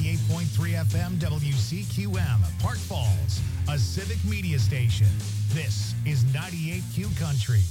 98.3 FM WCQM, Park Falls, a civic media station. This is 98Q Country.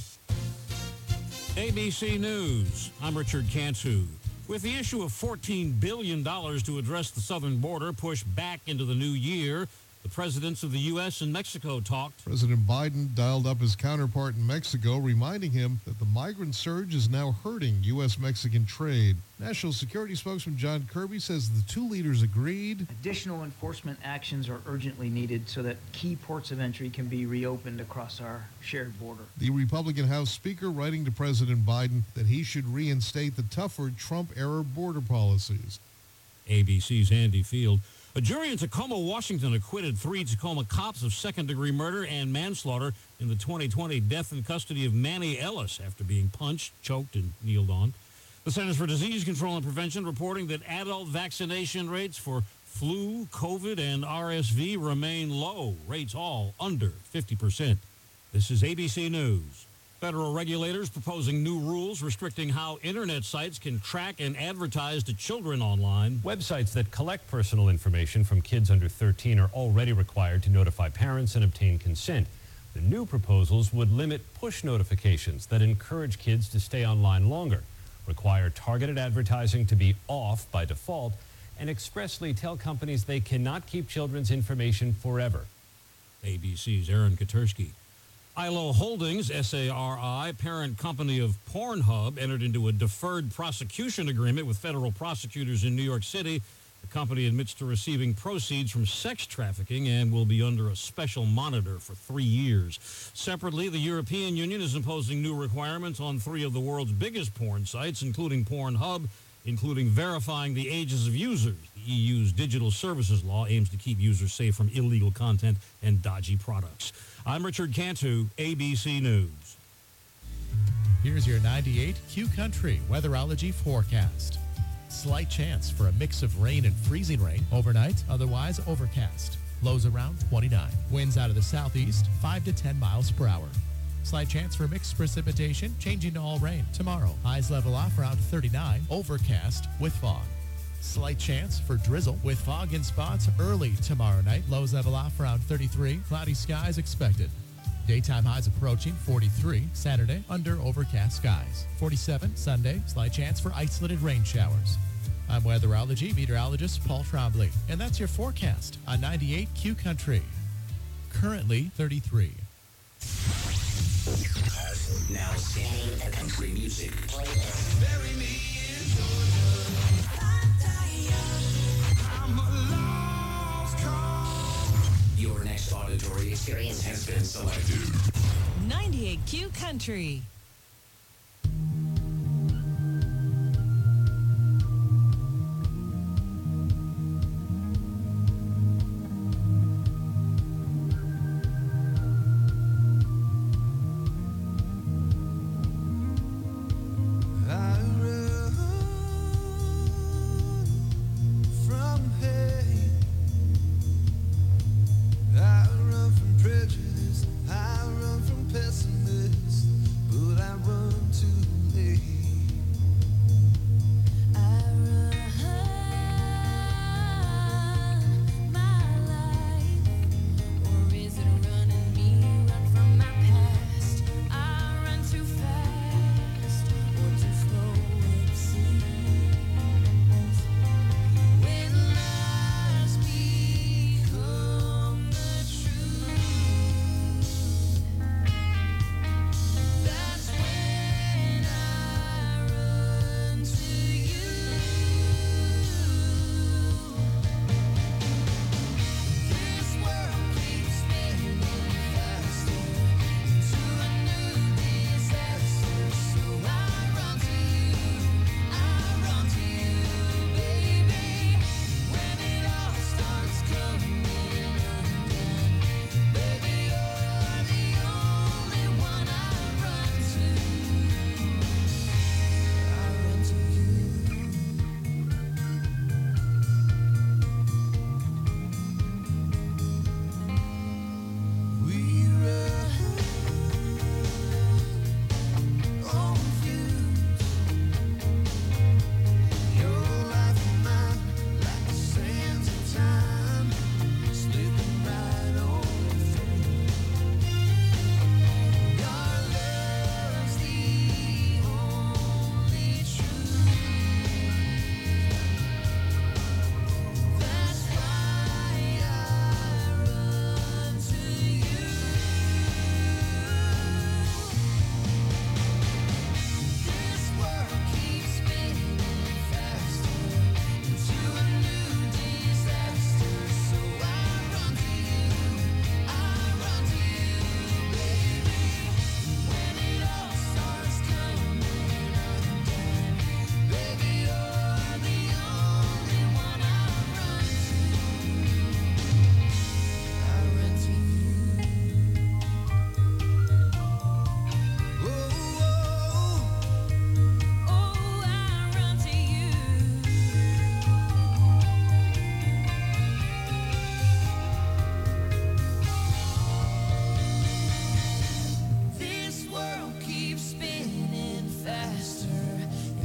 ABC News. I'm Richard Cantu. With the issue of $14 billion to address the southern border pushed back into the new year, the presidents of the U.S. and Mexico talked. President Biden dialed up his counterpart in Mexico, reminding him that the migrant surge is now hurting U.S.-Mexican trade. National Security spokesman John Kirby says the two leaders agreed. Additional enforcement actions are urgently needed so that key ports of entry can be reopened across our shared border. The Republican House Speaker writing to President Biden that he should reinstate the tougher Trump-era border policies. ABC's Andy Field. A jury in Tacoma, Washington acquitted 3 Tacoma cops of second-degree murder and manslaughter in the 2020 death in custody of Manny Ellis after being punched, choked, and kneeled on. The Centers for Disease Control and Prevention reporting that adult vaccination rates for flu, COVID, and RSV remain low, rates all under 50%. This is ABC News. Federal regulators proposing new rules restricting how Internet sites can track and advertise to children online. Websites that collect personal information from kids under 13 are already required to notify parents and obtain consent. The new proposals would limit push notifications that encourage kids to stay online longer, require targeted advertising to be off by default, and expressly tell companies they cannot keep children's information forever. ABC's Aaron Katersky. ILO Holdings, SARI, parent company of Pornhub, entered into a deferred prosecution agreement with federal prosecutors in New York City. The company admits to receiving proceeds from sex trafficking and will be under a special monitor for 3 years. Separately, the European Union is imposing new requirements on 3 of the world's biggest porn sites, including Pornhub, including verifying the ages of users. The EU's digital services law aims to keep users safe from illegal content and dodgy products. I'm Richard Cantu, ABC News. Here's your 98Q Country weatherology forecast. Slight chance for a mix of rain and freezing rain overnight, otherwise overcast. Lows around 29. Winds out of the southeast, 5 to 10 miles per hour. Slight chance for mixed precipitation, changing to all rain tomorrow. Highs level off around 39, overcast with fog. Slight chance for drizzle with fog in spots early tomorrow night. Lows level off around 33, cloudy skies expected. Daytime highs approaching 43, Saturday under overcast skies. 47 Sunday, slight chance for isolated rain showers. I'm weatherology meteorologist Paul Trombley, and that's your forecast on 98Q Country. Currently 33. Now singing the country music playlist. Bury me in Georgia. I'm a lost cause. Your next auditory experience has been selected. 98Q Country. I run from prejudice, I run from pessimists, but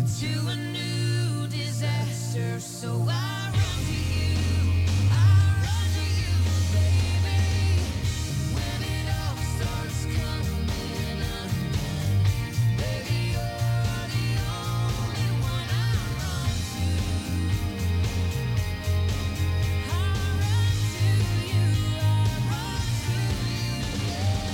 to a new disaster. So I run to you, I run to you, baby. When it all starts coming undone, baby, you're the only one I run to. I run to you, I run to you,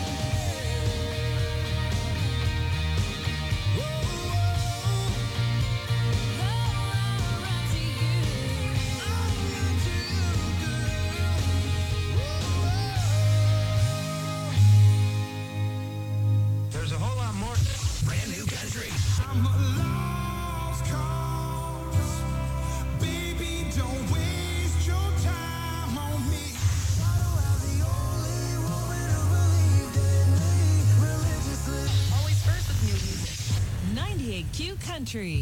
There's a whole lot more. Brand new country. I'm a lost cause. Baby, don't waste your time on me. The only woman who believed in me religiously. Always first with new music. 98Q Country.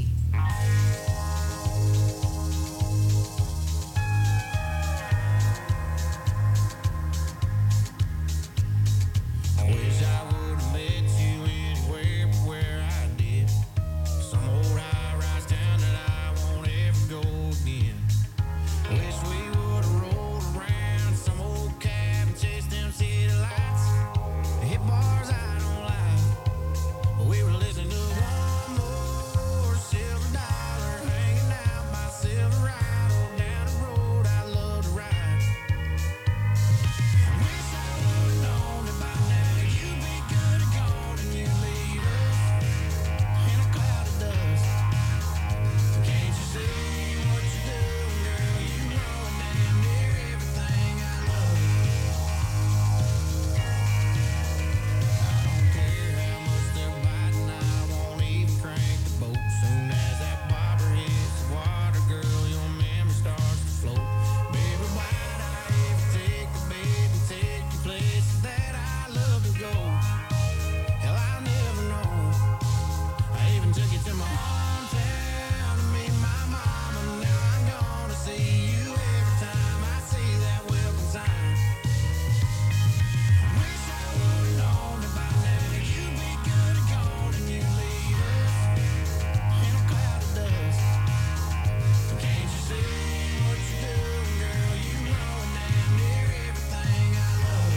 I wish I would have met you anywhere but where I did. Some old high-rise town that I won't ever go again. Wish we would have rolled around some old cab and chased them city lights. Hit bars I don't like. We were listening to one more silver dollar, hanging out by Silverado down the road I love to ride. Wish I would have known that by now you'd be good and gone and you'd leave us in a cloud of dust. Can't you see what you're doing, girl? You ruin damn near everything I love. I don't care how much they're biting, I won't even crank the boat. Soon as that bobber hits the water, girl, your memory starts to float. Baby, why'd I ever take the bait and take you places that I love to go? Hell, I'll never know. I even took you to my hometown to meet my mama. Now I'm gonna see you every time I see that welcome sign. Wish I would've known that by now you'd be good and gone and you'd leave us in a cloud of dust. Can't you see what you're doing, girl? You ruin damn near everything I love.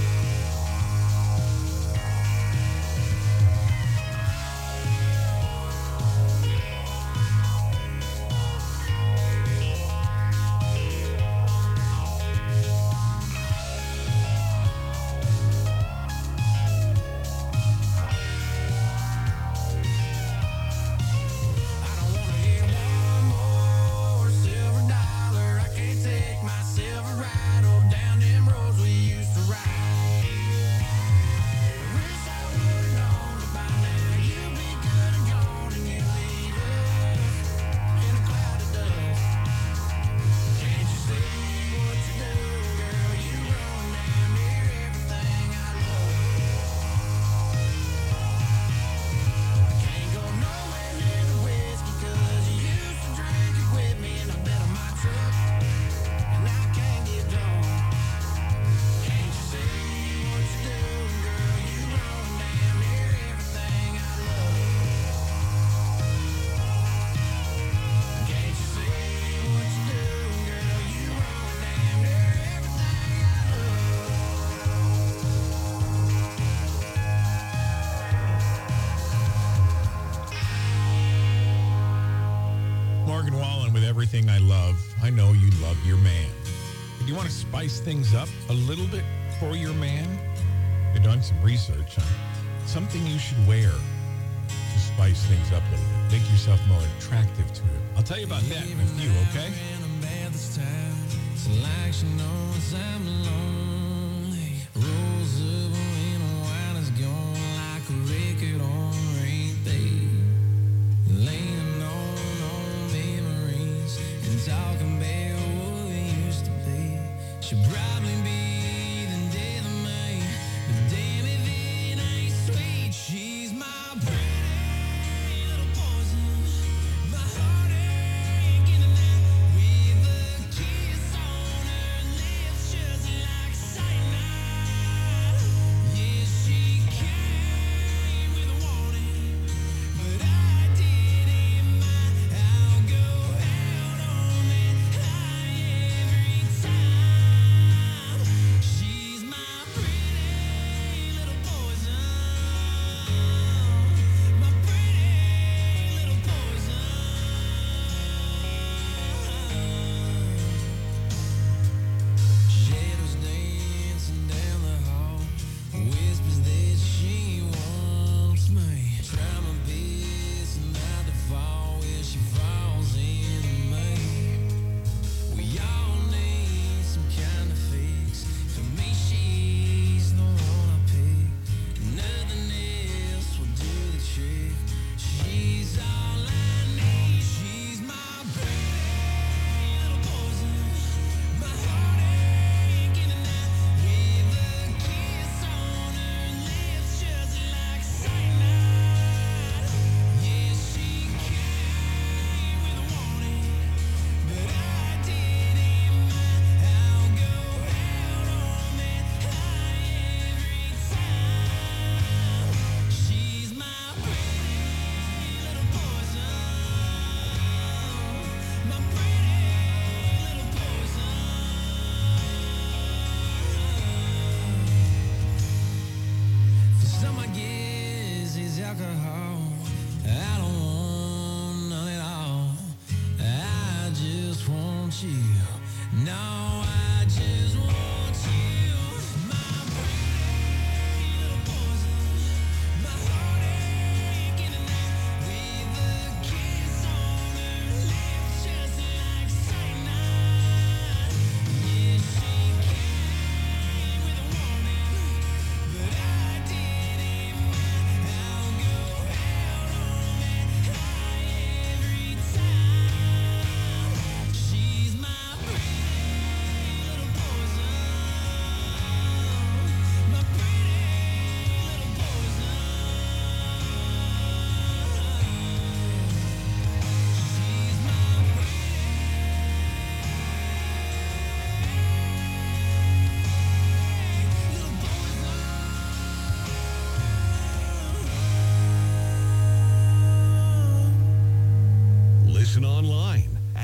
I don't wanna hear one more silver dollar. I can't take my Silverado down them roads we used to ride. Wish I would've known that by now you'd be good and gone and you'd leave us in a cloud of dust. Can't you see what you're doing, girl? You ruin damn near everything I love. Can't go nowhere near the whiskey 'cause you used to drink it with me and I bet on my truck, and I can't get drunk. Can't you see what you're doing, girl? You ruin damn near everything I love. Can't you see what you're doing, girl? You ruin damn near everything I Morgan Wallen with Everything I Love. I know you love your man. Do you want to spice things up a little bit for your man? You've done some research on something you should wear to spice things up a little bit. Make yourself more attractive to him. I'll tell you about that in a few, okay? like she knows I'm lonely. Rolls up when a wine is gone like a record on rain day. Laying on memories and talking about what we used to be. She'll probably be the death of me, but damn if it ain't sweet. She's my pretty little poison, my heartache in the night with a kiss on her lips just like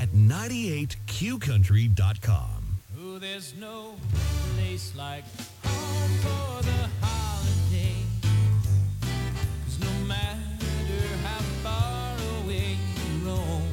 at 98QCountry.com. Oh, there's no place like home for the holiday. 'Cause no matter how far away you roam,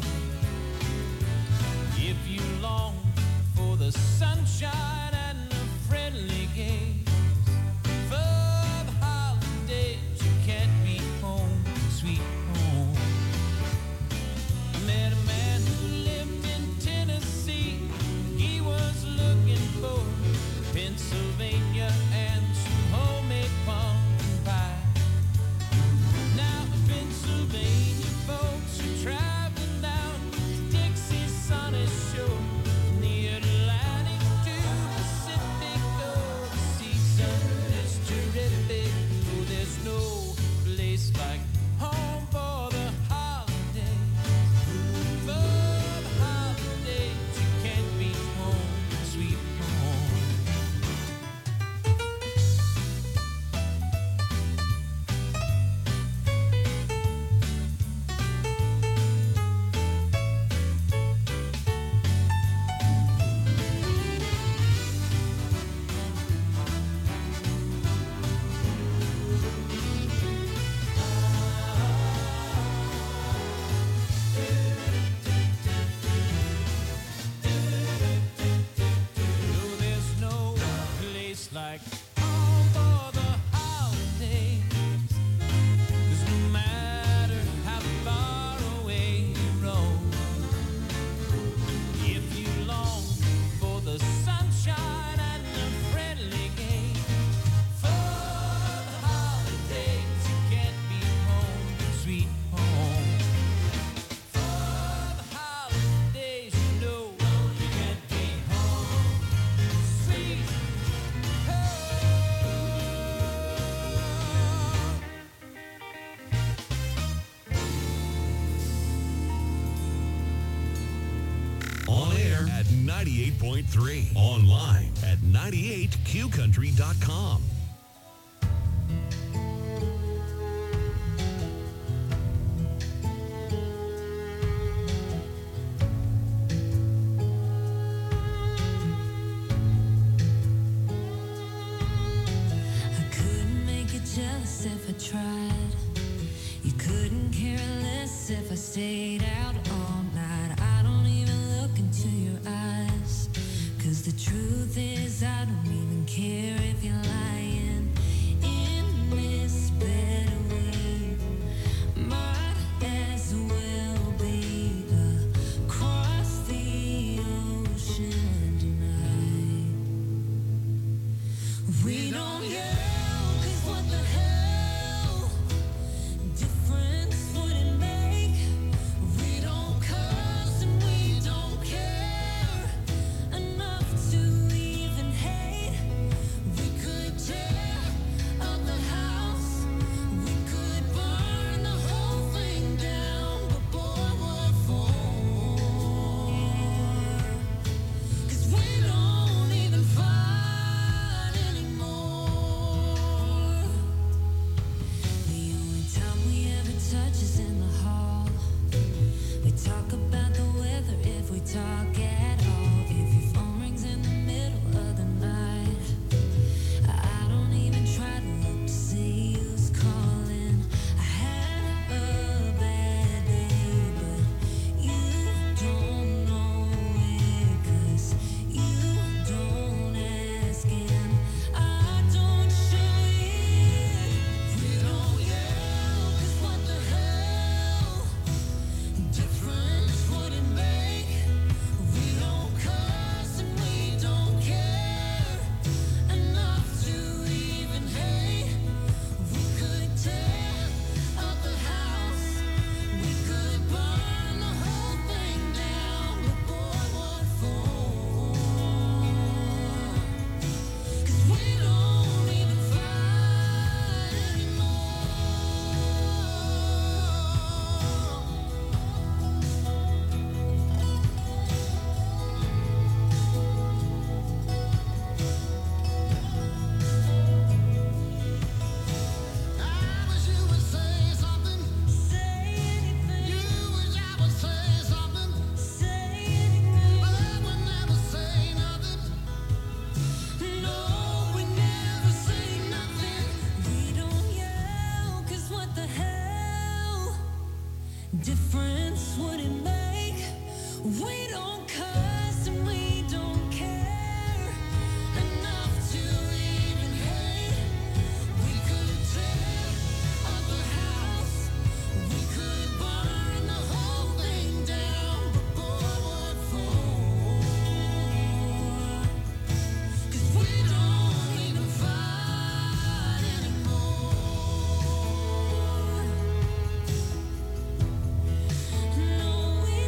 if you long for the sunshine and the friendly gaze, for the holidays you can't be home, sweet home. I met a man who lived in Tennessee. He was looking for Pennsylvania and some homemade pumpkin pie. Now in Pennsylvania, folks are traveling down to Dixie's sunny shore, from the Atlantic to Pacific. Oh, the season is terrific. Oh, there's no place like home for the holidays. For the holidays, you can't be home, sweet home. No, there's no place like home for the holidays. 'Cause no matter how far away you roam, if you long for the sunshine and the friendly gaze, for the holidays you can't be home, sweet home. For the holidays you know you can't be home, sweet home. On air at 98.3. Online at 98QCountry.com. I couldn't make you jealous if I tried. You couldn't care less if I stayed out all night. I don't even look into your eyes. 'Cause the truth is I don't even care if you're lying in this bed we might as well be across the ocean tonight. We don't yell, 'cause what the hell difference would it make? We don't cuss and we don't care enough to even hate. We could tear up the house, we could burn the whole thing down, but difference would it make? We don't cuss and we don't care enough to even hate. We could tear up the house. We could burn the whole thing down. But what for? 'Cause we don't even fight anymore. No, we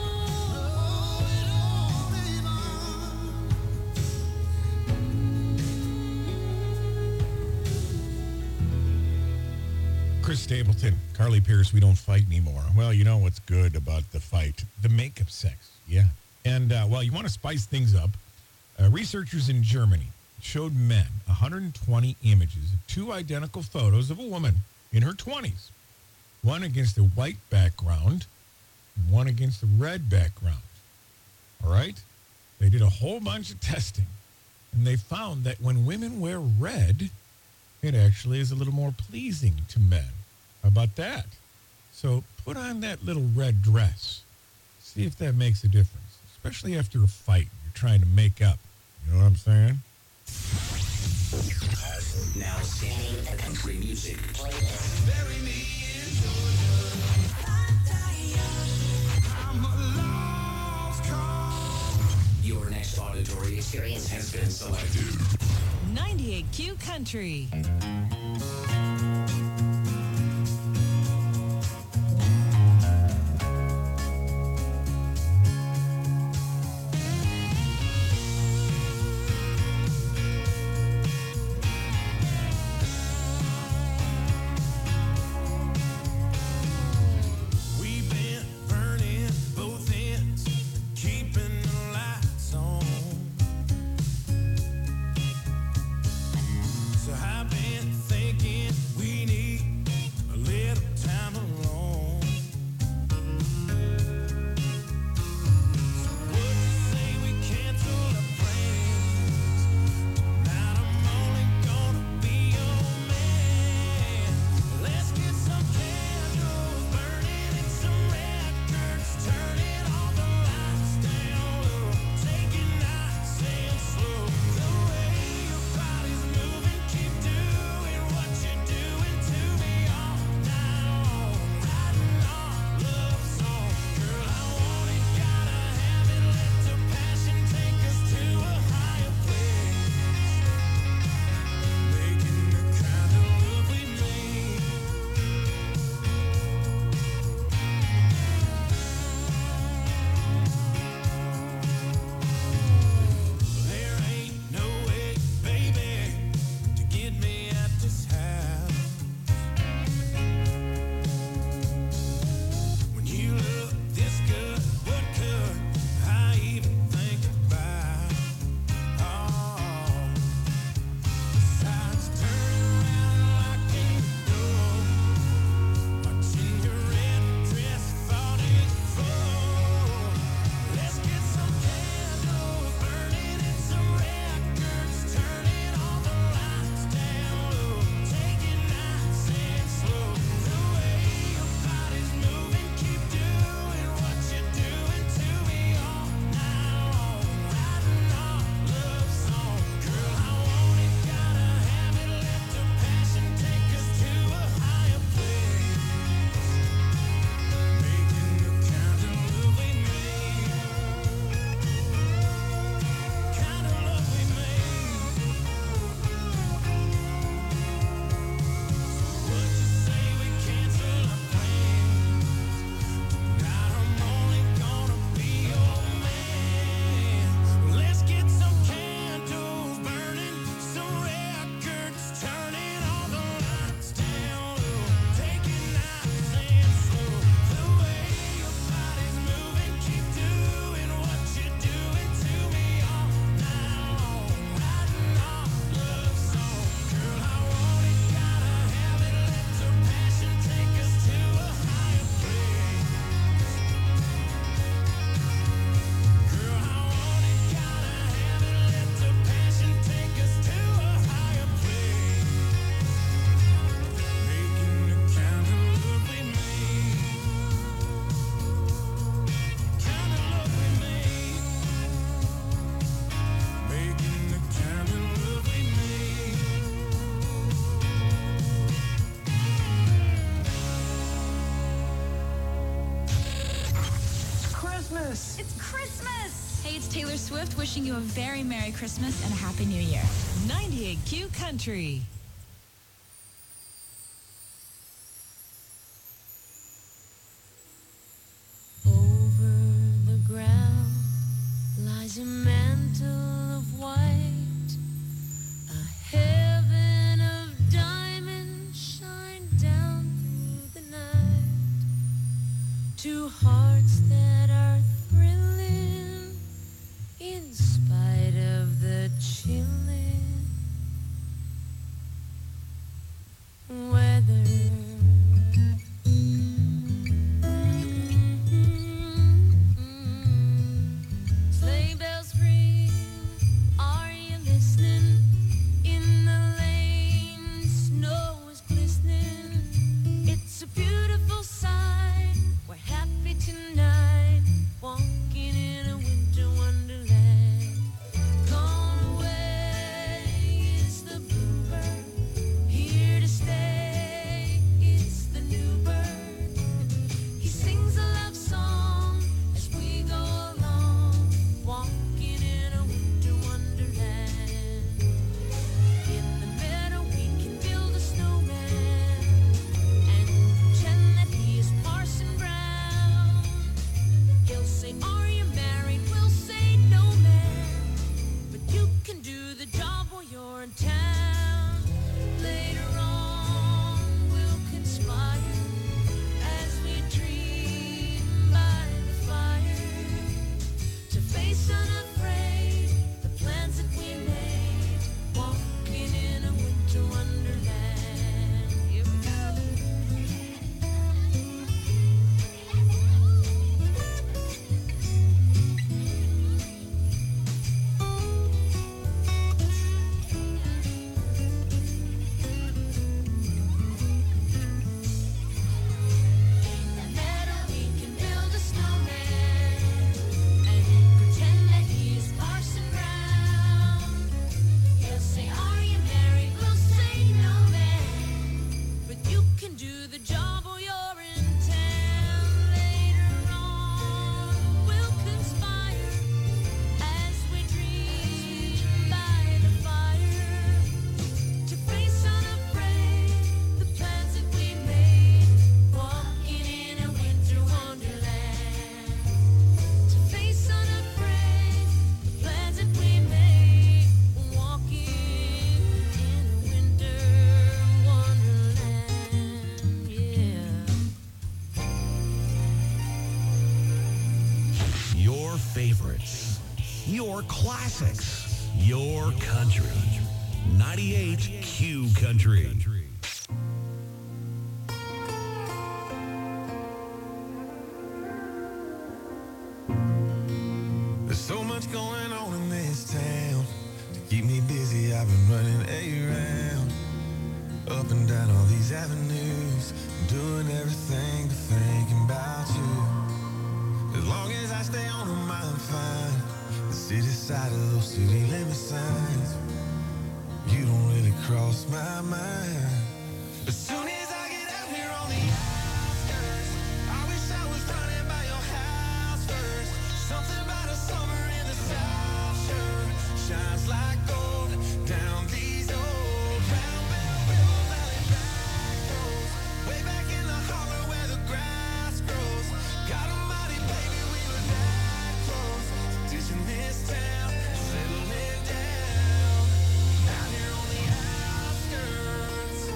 Chris Stapleton, Carly Pierce, we don't fight anymore. Well, you know what's good about the fight? The makeup sex. Yeah. And, well, you want to spice things up. Researchers in Germany showed men 120 images of two identical photos of a woman in her 20s. One against a white background, and one against a red background. All right? They did a whole bunch of testing, and they found that when women wear red, it actually is a little more pleasing to men. How about that? So put on that little red dress. See if that makes a difference, especially after a fight. You're trying to make up. You know what I'm saying? Now scanning the country music. bury me in Georgia. I'm a lost cause. Your next auditory experience has been selected. 98Q Country. We've been burning both ends, keeping the lights on. So I've been thinking we need Christmas. It's Christmas! Hey, it's Taylor Swift wishing you a very Merry Christmas and a Happy New Year. 98Q Country. Over the ground lies a mantle of white, a heaven of diamonds shine down through the night. Two hearts that are thrilling in spite of the chilling weather. Sleigh bells ring, are you listening? In the lane, snow is glistening. It's a beautiful sight. We're happy tonight, walking in a winter wonderland. Gone away is the bluebird, here to stay is the new bird. He sings a love song as we go along, walking in a winter wonderland. In the meadow we can build a snowman and pretend that he is Parson Brown. He'll say, are you married? We'll say, no, man. But you can do the job while you're in town. Later on, we'll conspire as we dream by the fire to face unafraid the plans that we made, walking in a winter wonderland. Here we go. In the meadow we can build a snowman and pretend that he is Parson Brown. He'll say, are you married? We'll say, no, man. But you can do the job while you're in town. Later on, we'll conspire as we dream by the fire to face unafraid the plans that we made, walking in a winter wonderland. To face unafraid the plans that we made, walking in a winter wonderland. Yeah. Your favorites, your classics, your country. 98 Q Country. There's so much going on in this town. To keep me busy, I've been running around, up and down all these avenues, doing everything but thinking about you. As long as I stay on them, I'm fine. The city side of those city limit signs, you don't really cross my mind. As soon as I get out here on the outskirts, I wish I was running by your house first. Something about a summer in the South sure shines like gold down these old Round Bell River Valley back roads, way back in the holler where the grass grows. God almighty, baby, we were that close, ditching this town, settling down out here on the outskirts.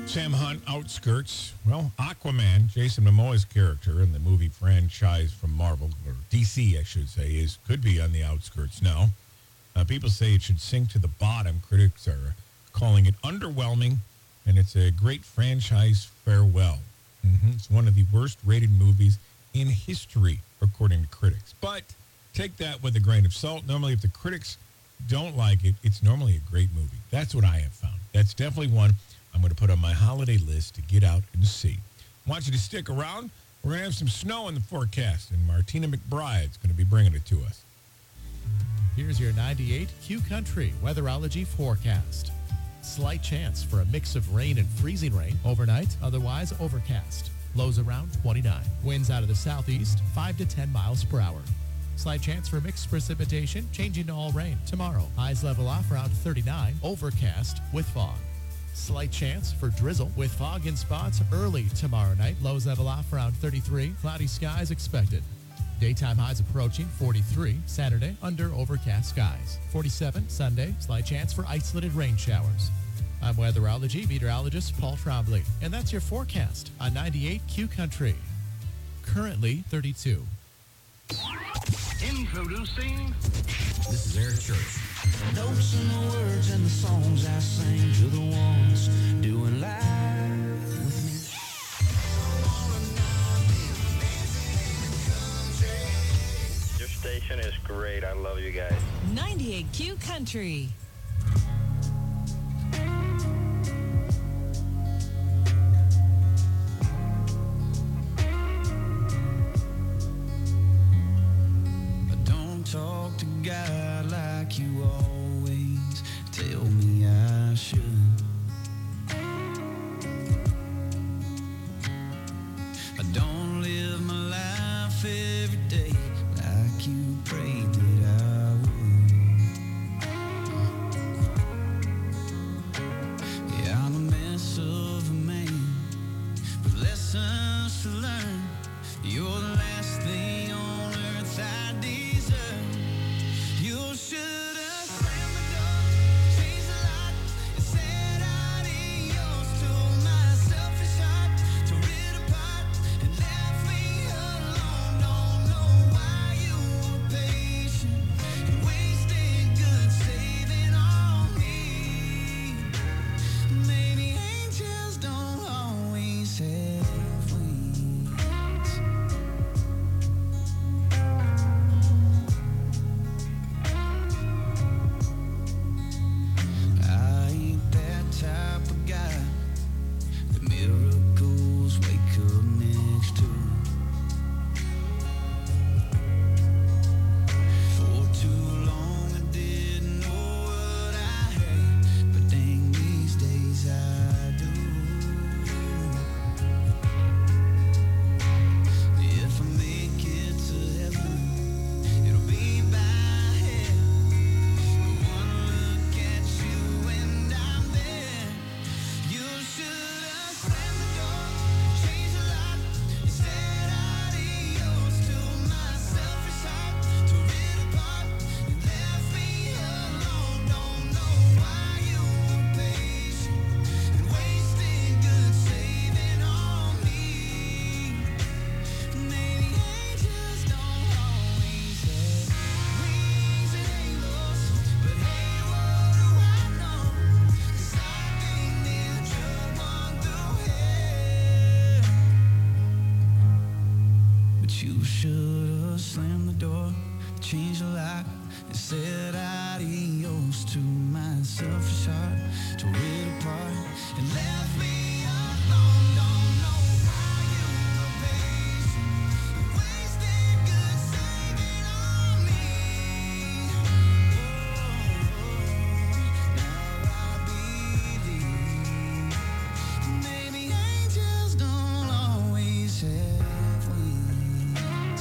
Sam Hunt, Outskirts. Well, Aquaman, Jason Momoa's character in the movie franchise from Marvel, or DC, I should say, could be on the outskirts now. People say it should sink to the bottom. Critics are calling it underwhelming, and it's a great franchise farewell. It's one of the worst-rated movies in history, according to critics. But take that with a grain of salt. Normally, if the critics don't like it, it's normally a great movie. That's what I have found. That's definitely one I'm going to put on my holiday list to get out and see. I want you to stick around. We're going to have some snow in the forecast, and Martina McBride's going to be bringing it to us. Here's your 98 Q Country weatherology forecast. Slight chance for a mix of rain and freezing rain overnight, otherwise overcast. Lows around 29. Winds out of the southeast, 5 to 10 miles per hour. Slight chance for mixed precipitation, changing to all rain tomorrow. Highs level off around 39, overcast with fog. Slight chance for drizzle with fog in spots early tomorrow night. Lows level off around 33, cloudy skies expected. Daytime highs approaching 43, Saturday under overcast skies. 47 Sunday, slight chance for isolated rain showers. I'm weatherology meteorologist Paul Trombley, and that's your forecast on 98 Q Country. Currently 32. Introducing. This is Eric Church. Notes in the words and the songs I sing to the ones doing live with me. Your station is great. I love you guys. 98 Q Country. Talk to God like you always tell me I should. I don't live my life every day like you prayed that I would. Yeah, I'm a mess of a man with lessons to learn. You're the last thing on earth I deserve. You should have slammed the door, changed the lock, and said adios to my selfish heart. Tore it apart and left me alone. Don't know why you were patient and wasted good saving on me. Maybe angels don't always have wings. I ain't that type of guy that miracles wake up next to. For too long I didn't know what I had, but dang, these days I do. If I make it to heaven, it'll be by hand. One look at you and I'm there. You should have slammed the door, changed the lock, and said adios to my selfish heart. Tore it apart and left me alone. Don't know why you were patient and wasted good saving on me. Maybe angels don't always have wings and halos, but hey, what do I know? 'Cause I've been there, just one through hell. But you should have slammed the door, changed the lock, and said adios to my selfish heart. Tore it apart and left me alone. Don't know why you were patient and wasted good saving on me. Now I believe maybe angels don't always have wings.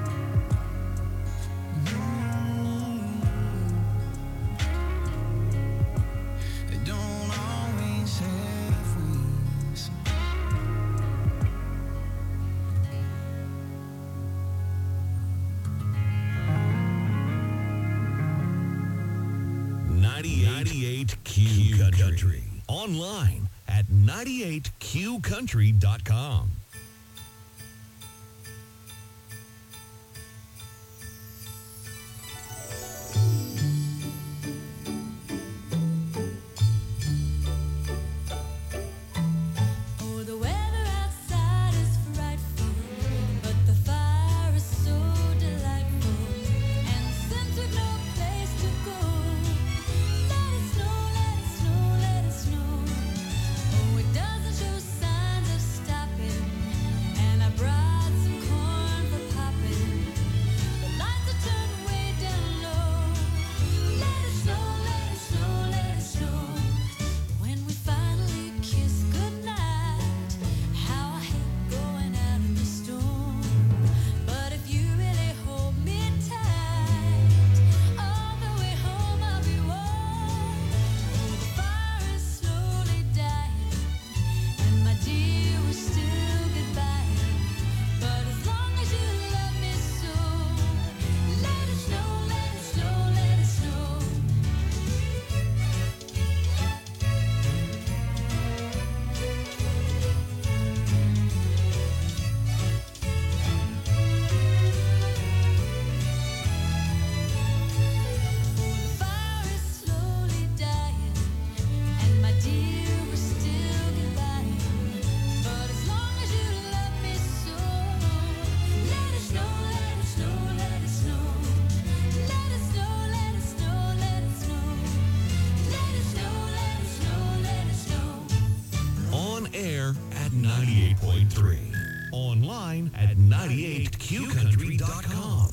They don't always have wings. 98 Q Country. Online at 98qcountry.com. Oh, the weather outside is frightful, but the fire is so delightful. And since we've no place to go, let it snow, let it snow, let it snow. Oh, it doesn't show signs of stopping. And I brought some corn for popping. The lights are turned way down low. Let it snow, let it snow, let it snow. When we finally kiss goodnight, how I hate going out in the storm. But if you really hold me tight, all the way home I'll be warm. Oh, the fire is slowly dying, and my dear, we're still goodbye. But as long as you love me so, let it snow, let it snow, let it snow. The fire is slowly dying, and my dear, we're still goodbye. But as long as you love me so, let it snow, let it snow, let it snow. Let it snow, let it snow, let it snow. Let it snow, let it snow, let it snow. On air at 98.3. Online at 98qcountry.com.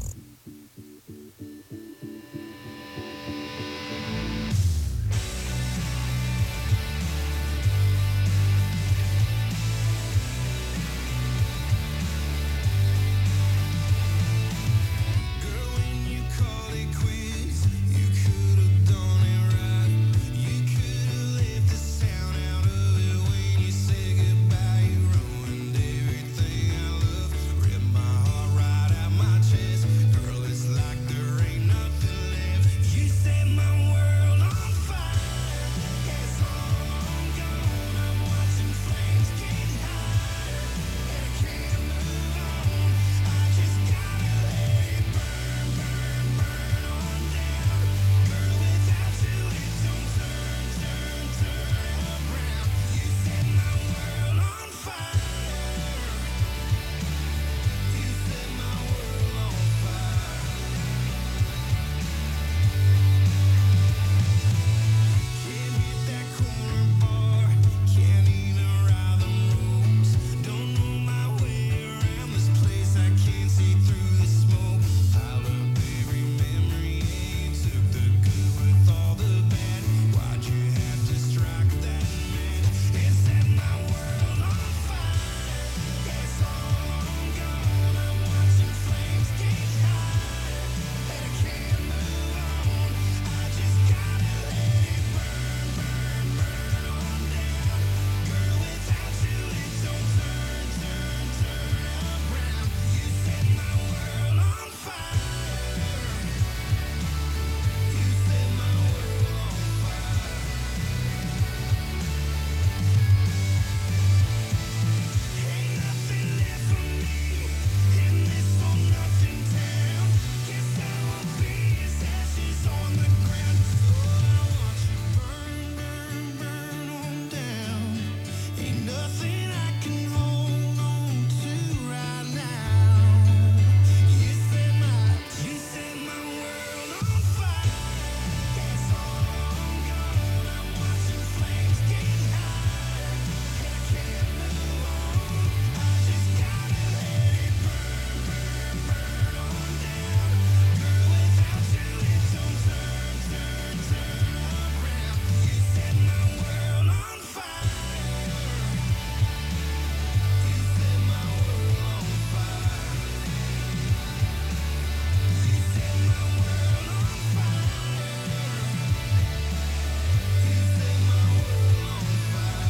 Girl, when you call it quits, you could have done it right. You could have left the sound out of it when you said goodbye. You ruined everything I love, ripped my heart right out my chest. Girl, it's like there ain't nothing left. You set my world on fire. It's all I'm gone. I'm watching flames get higher, and I can't move on. I just gotta let it burn, burn, burn on down. Girl, without you it don't turn, turn, turn around. You set my world on fire. You set my world on fire. Can't hit that corner bar, can't even ride the roads. Don't know my way around this place, I can't see through the smoke. Piled up every memory, you took the good with all the bad. Why'd you have to strike that man and set my world on fire? It's all I'm gone, I'm watching flames get higher, and I can't move on. I just gotta let it burn, burn, burn on down. Girl, without you it don't turn, turn, turn around. You set my world on fire. You set my world on fire. Ain't nothing left for me in this for nothing town. Guess I will be as ashes on the ground. So I watch you burn, burn, burn on down. Ain't nothing I can hold on to right now. You set my world on fire. That's all I'm gone. I'm watching flames get higher, and I can't move on. I just gotta let it burn, burn, burn on down. Girl, without you it don't turn, turn, turn around. You set my world on fire. You set my world on fire. You set my world on fire. You set my world on fire.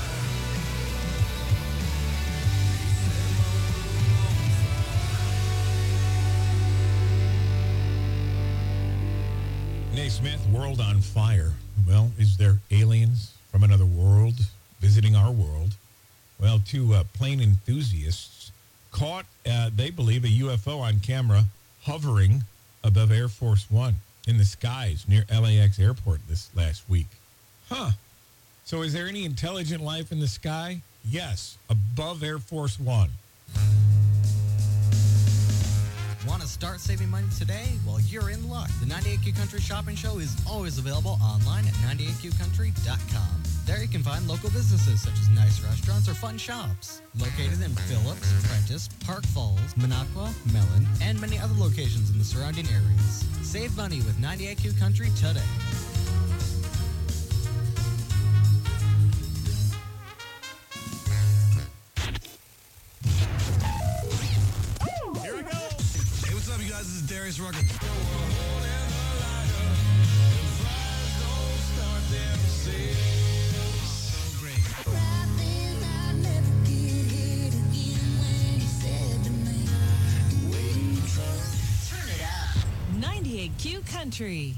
Naismith, World on Fire. Well, is there aliens from another world visiting our world. Well, two plane enthusiasts caught, they believe, a UFO on camera hovering above Air Force One in the skies near LAX airport this last week. Huh. So is there any intelligent life in the sky? Yes, above Air Force One. Want to start saving money today? Well, you're in luck. The 98Q Country Shopping Show is always available online at 98QCountry.com. There you can find local businesses such as nice restaurants or fun shops. Located in Phillips, Prentice, Park Falls, Minocqua, Mellon, and many other locations in the surrounding areas. Save money with 98Q Country today. Here we go. Hey, what's up, you guys? This is Darius Rucker. Turn it up. 98Q Country.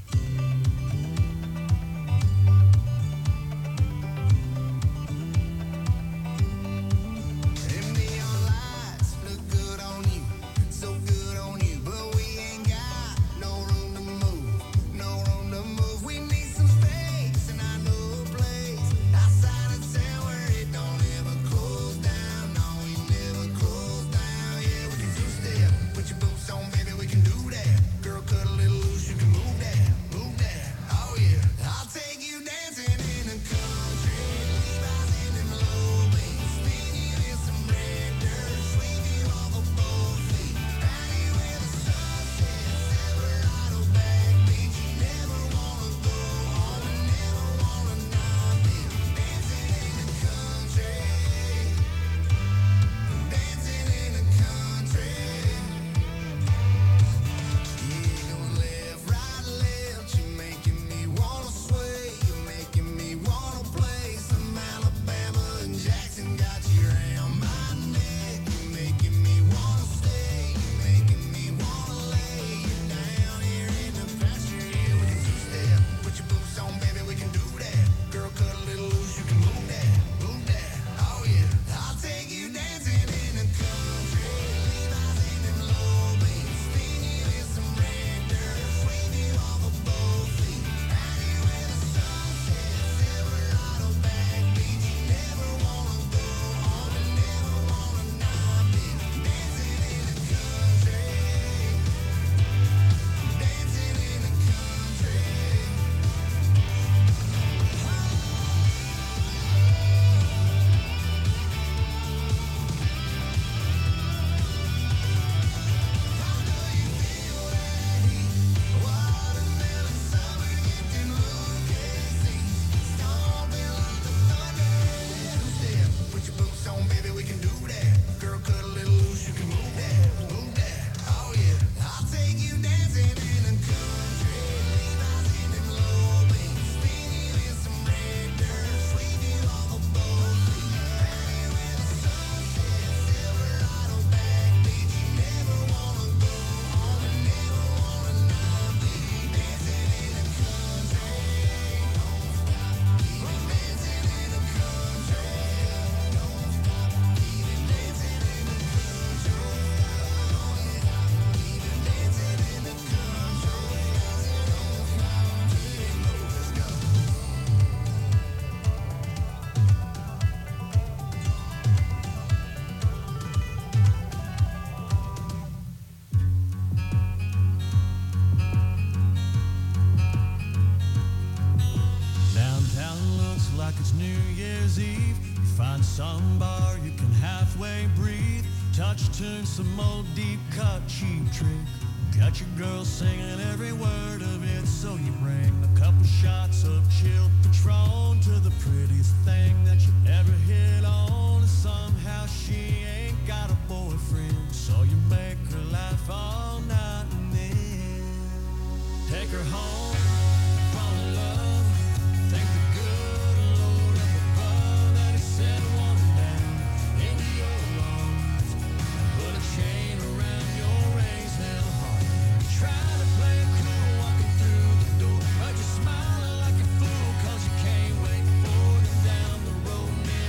Some bar you can halfway breathe. Touch tune, some old deep cut cheap trick. Got your girl singing every word of it, so you bring a couple shots of chilled Patron to the prettiest thing that you ever hit on. And somehow she ain't got a boyfriend, so you make her laugh all night and then take her home, fall in love, thank the good Lord up above that he sent one down into your arms, put a chain around your raised hell heart. You try to play it cool walking through the door, but you're smiling like a fool 'cause you can't wait for them down the road. And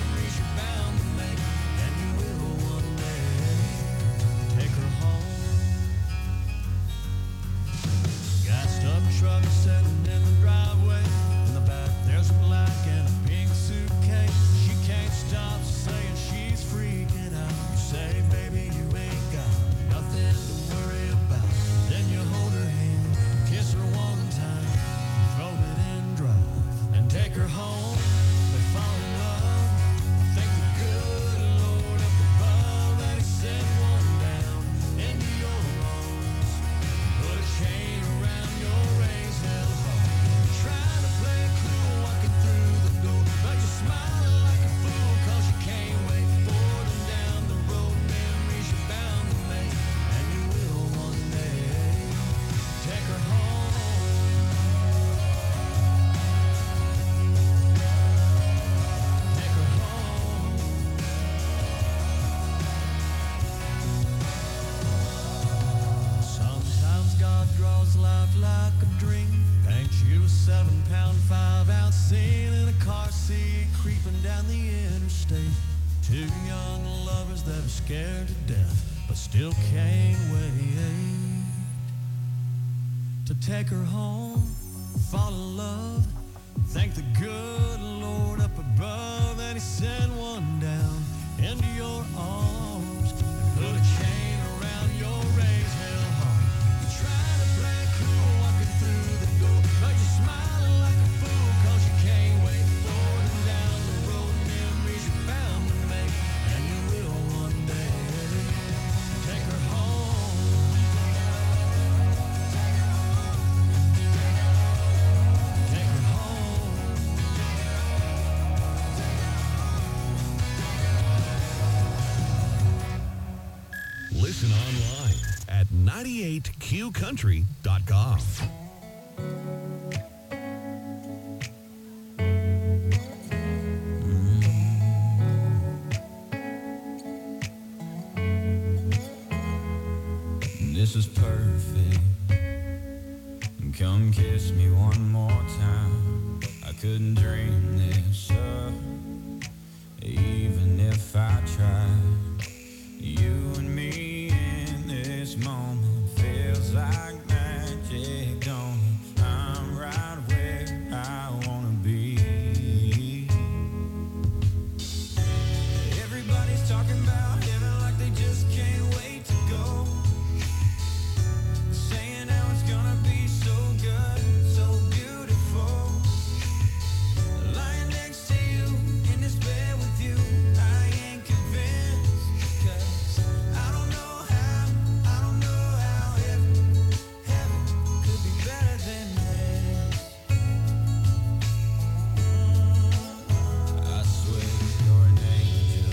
truck sitting in the driveway. In the back, there's a black and a pink suitcase. She can't stop saying she's freaking out. You say, baby, you ain't got nothing to worry about. Then you hold her hand, kiss her one time, throw it in drive, and take her home. They fall in love. Thank the good Lord up above that He sent one down into your arms. Put a chain around your raised hell heart. Trying to play it cool, walking through the door, but you're smiling like a fool 'cause you can't wait for them down the road. Memories you're bound to make, and you will one day. Take her home. Take her home. Sometimes God draws life like a dream. Paints you a 7-pound, 5-ounce scene in a car seat, creeping down the interstate. Two young lovers that are scared to death, but still can't wait to take her home, fall in love. Thank the good Lord up above that He sent one down into your arms. Put a chain around your raised hell heart. You try to play it cool, walking through the door, but you're smiling like a fool 'cause you can't wait for them down the road. Memories you're bound to make, and you will one day. Take her home. Take her home. Listen online at 98qcountry.com. This is perfect. Come kiss me one more time. I couldn't dream this up, even if I tried. You and me in this moment feels like magic, don't it? I'm right where I wanna be. Everybody's talking about heaven like they just can't wait to go. Saying how it's gonna be so good, so beautiful. Lying next to you in this bed with you, I ain't convinced. 'Cause I don't know how heaven could be better than this. I swear you're an angel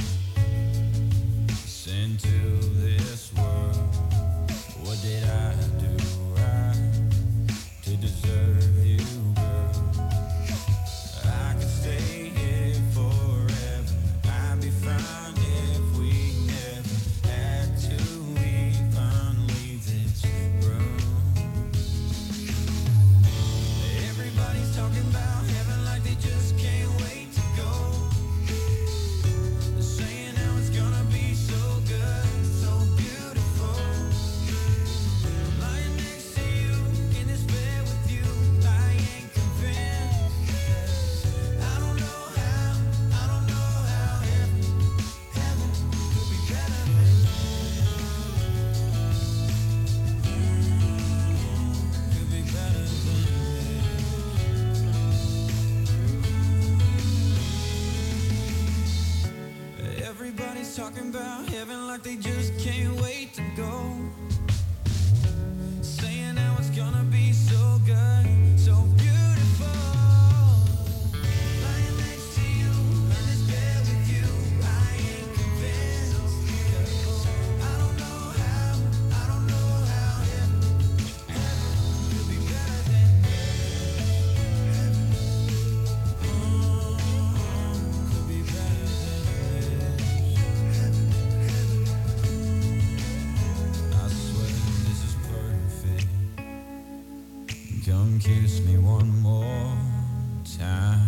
sent to this world. What did I do right to deserve you, girl? I could stay here forever. I'd be fine if we never had to even leave this room. Everybody's talking about heaven like they just can't wait to go. Saying how it's gonna be so good, so beautiful. Lying next to you in this bed with you, I ain't convinced. 'Cause I don't know how heaven could be better than this. Could be better than this. Everybody's talking about heaven like they just can't wait to go. Saying how it's gonna be so good, so beautiful. Lying next to you in this bed with you, I ain't convinced. 'Cause I don't know how heaven could be better than could be better than I swear this is perfect. Come kiss me one more time.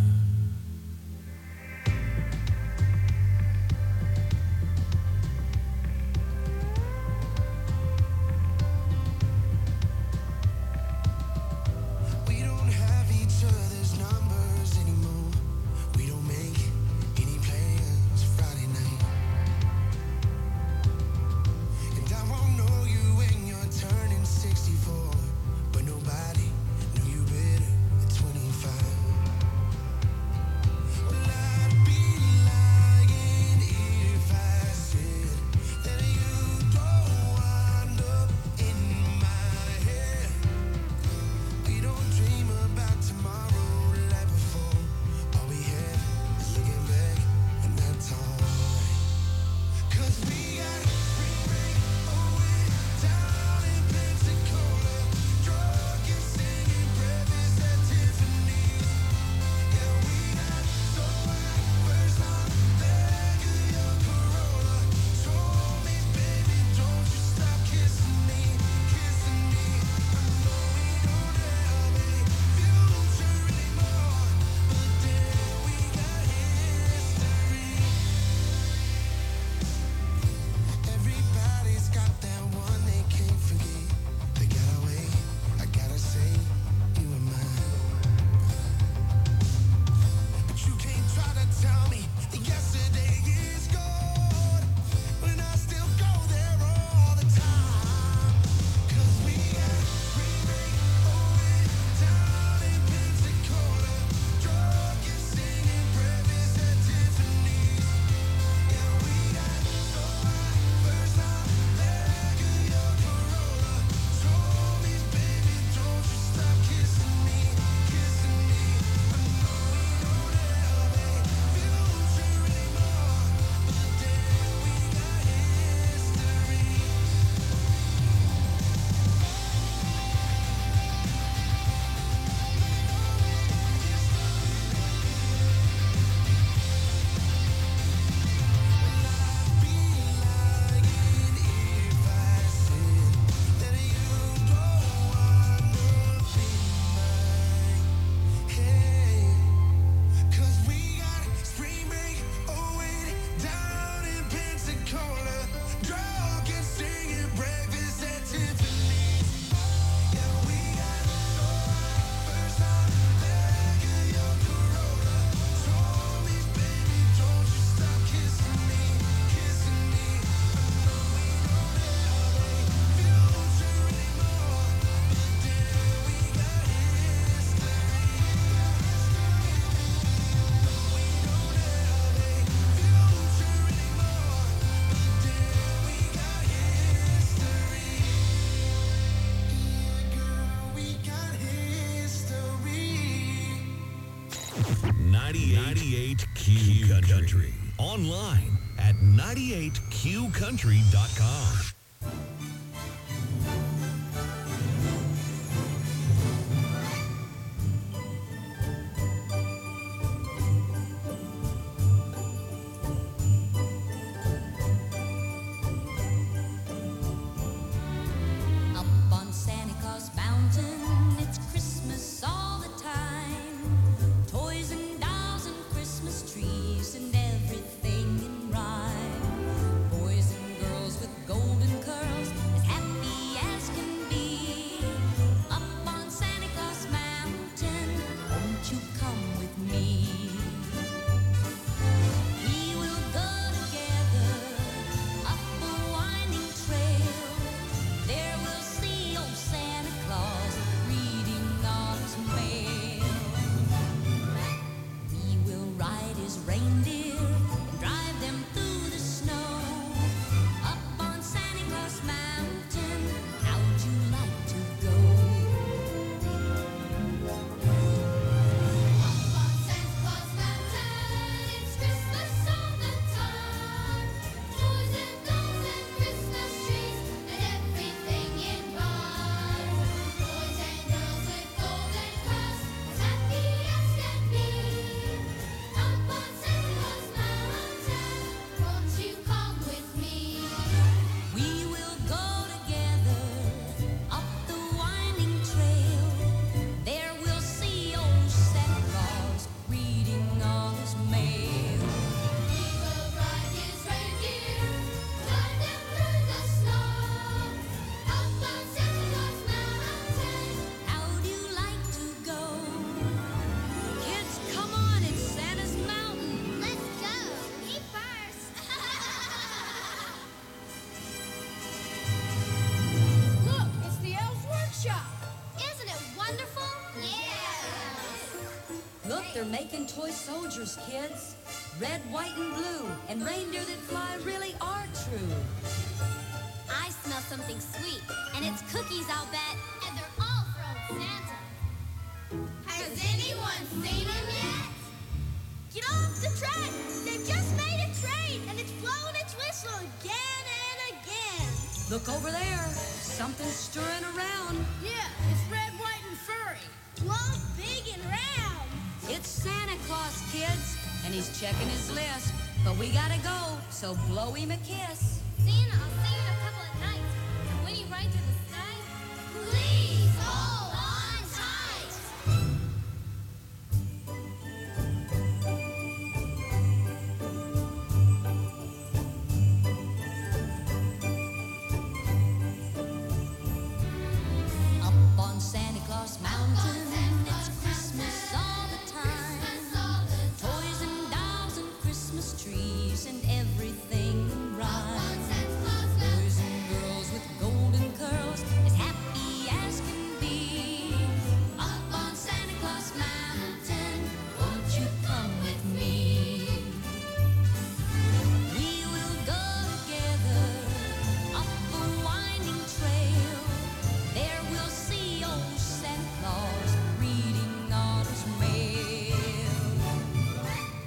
98Q Country. Online at 98QCountry.com. Up on Santa Claus Mountain, it's Christmas all the time. Toys and dolls and Christmas trees and everything in rhyme. Boys and girls with golden curls, as happy as can be. Up on Santa Claus Mountain, won't you come with me? We will go together up the winding trail. There we'll see old Santa Claus reading all his mail. We will ride his reindeer and drive them through the snow. Up on Santa Claus Mountain, how'd you like to go? Up on Santa Claus Mountain, it's Christmas all the time. Toys and dolls and Christmas trees and everything in rhyme. Boys and girls with golden curls, as happy as can be. Up on Santa Claus Mountain, won't you come with me? We will go together up the winding trail. There we'll see old Santa Claus reading all his mail. We will ride his reindeer, drive them through the snow. Up on Santa Claus Mountain, how'd you like to go? Kids, come on, it's Santa's Mountain. Let's go. Me first. Look, it's the Elves Workshop. Isn't it wonderful? Yeah. Look, they're making toy soldiers, kids. Red, white, and blue. And reindeer that fly really are true. I smell something sweet, and it's cookies, I'll bet. And they're all from Santa. Has anyone seen him yet? Get off the track! They've just made a train, and it's blowing its whistle again and again. Look over there. Something's stirring around. Yeah, it's red, white, and furry. Long, big, and round. It's Santa Claus, kids. And he's checking his list. But we gotta go, so blow him a kiss.